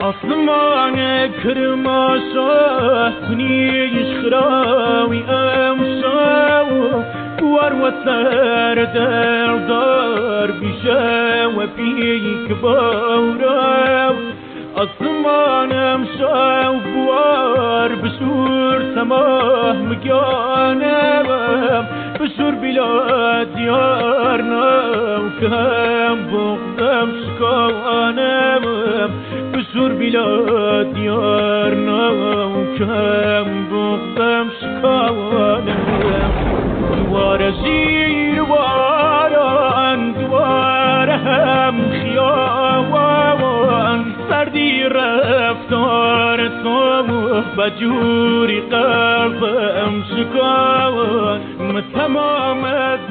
آسمان کرماشا کنیش خراوی امشا ور و سر دار بیشه و پیک بارو آسمانم شا بوار بشور سماه مگانم بشور بلا دیار نو کم بغدم شکانم بشور بلا دیار نو کم بغدم شکانم دوار زیر واران دوار هم خیابان سردی رفتار تو بجوری قلبم شکان تمام